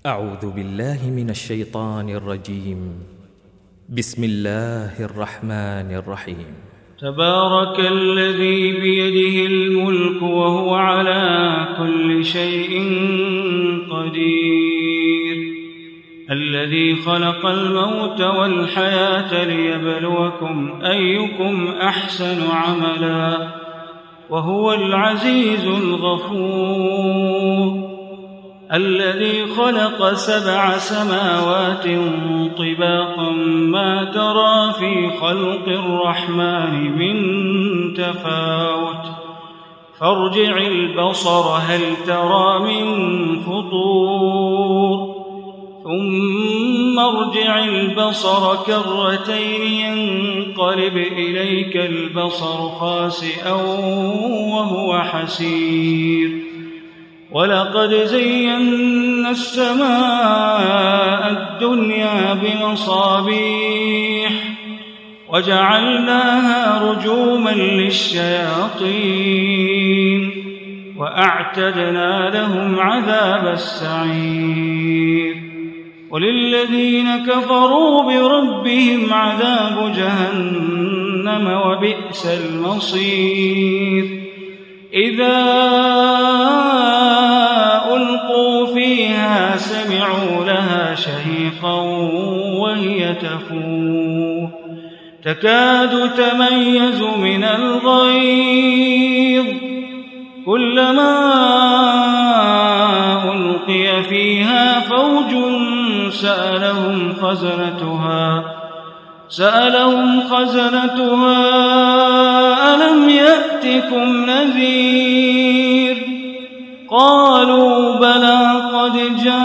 أعوذ بالله من الشيطان الرجيم. بسم الله الرحمن الرحيم. تبارك الذي بيده الملك وهو على كل شيء قدير، الذي خلق الموت والحياة ليبلوكم أيكم أحسن عملا وهو العزيز الغفور، الذي خلق 7 سماوات طباقا ما ترى في خلق الرحمن من تفاوت، فارجع البصر هل ترى من فطور، ثم ارجع البصر كرتين ينقلب إليك البصر خاسئا وهو حسير، ولقد زينا السماء الدنيا بمصابيح وجعلناها رجوما للشياطين وأعتدنا لهم عذاب السعير، وللذين كفروا بربهم عذاب جهنم وبئس المصير. إذا ألقوا فيها سمعوا لها شهيقا وهي تفور، تكاد تميز من الغيظ، كلما ألقي فيها فوج سألهم خزنتها ألم يأتكم نذير؟ قالوا بلى قد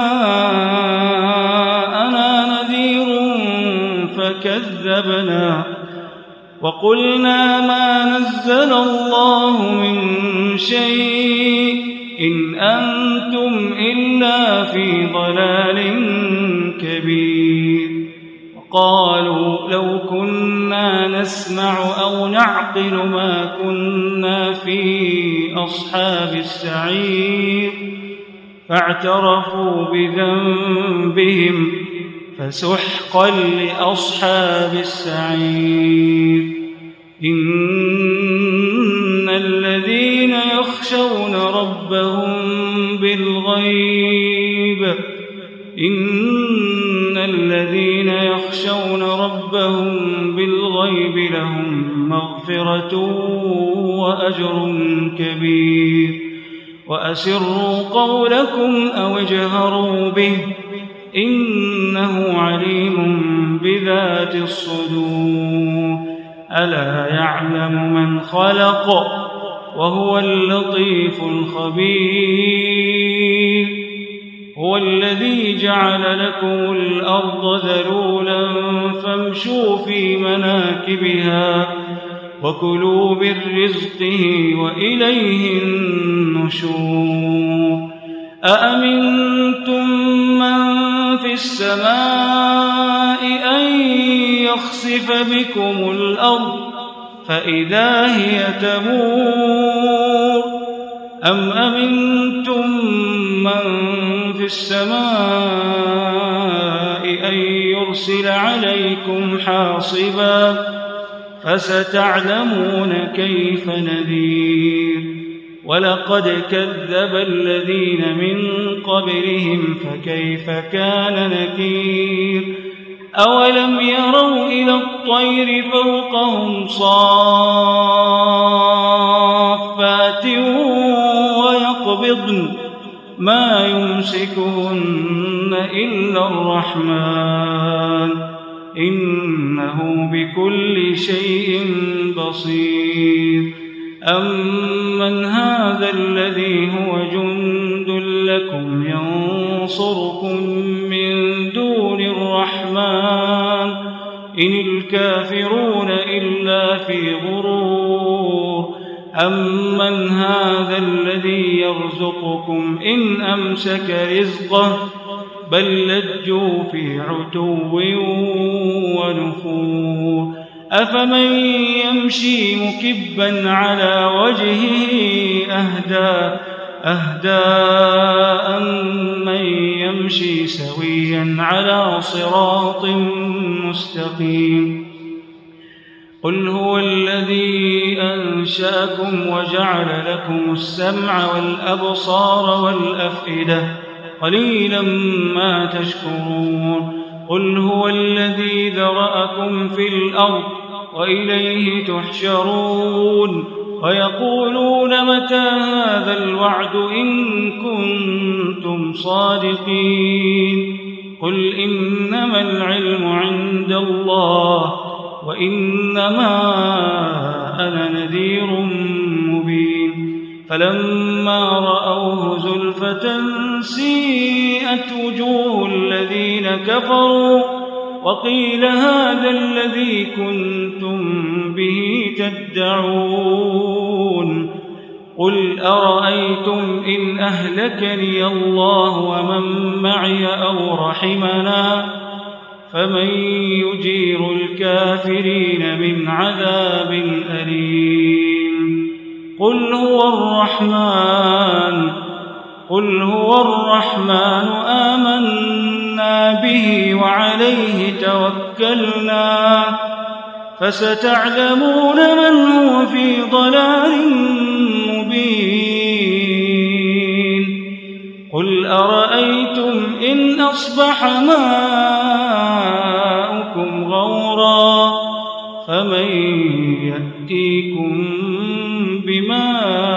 جاءنا نذير فكذبنا وقلنا ما نزل الله من شيء إن أنتم إلا في ضلال كبير. وقالوا لو كنا نسمع أو نعقل ما كنا في أصحاب السعير، فاعترفوا بذنبهم فسحقا لأصحاب السعير. إن الذين يخشون ربهم بالغيب لهم مغفرة وأجر كبير. وأسروا قولكم أو اجهروا به إنه عليم بذات الصدور. ألا يعلم من خلق وهو اللطيف الخبير. هو الذي جعل لكم الأرض ذلولا فامشوا في مناكبها وكلوا من رزقه وإليه النشور. أأمنتم من في السماء أن يخسف بكم الأرض فإذا هي تمور، أم أمنتم من في السماء أن يرسل عليكم حاصبا فستعلمون كيف نذير. ولقد كذب الذين من قبلهم فكيف كان نكير. أولم يروا إلى الطير فوقهم صافات ويقبضن ما يمسكهن إلا الرحمن إنه بكل شيء بصير. أمن هذا الذي هو جند لكم ينصركم من دون الرحمن إن الكافرون إلا في غرور. أمن هذا الذي يرزقكم إن أمسك رزقه بل لجوا في عتو ونفور. أفمن يمشي مكبا على وجهه أهدى أهدى أمن يمشي سويا على صراط مستقيم قل هو الذي أنشأكم وجعل لكم السمع والأبصار والأفئدة قليلا ما تشكرون قل هو الذي ذرأكم في الأرض وإليه تحشرون ويقولون متى هذا الوعد إن كنتم صادقين قل إنما العلم عند الله وإنما أنا نذير مبين فلما رأوه زلفة سيئت وجوه الذين كفروا وقيل هذا الذي كنتم به تدعون قل أرأيتم إن أهلكني الله ومن معي أو رحمنا فمن يجير الكافرين من عذاب أليم قل هو الرحمن آمنا به وعليه توكلنا فستعلمون من هو في ضلال مبين قل أرأيتم إن أصبح ماؤكم غورا فمن يأتيكم بماء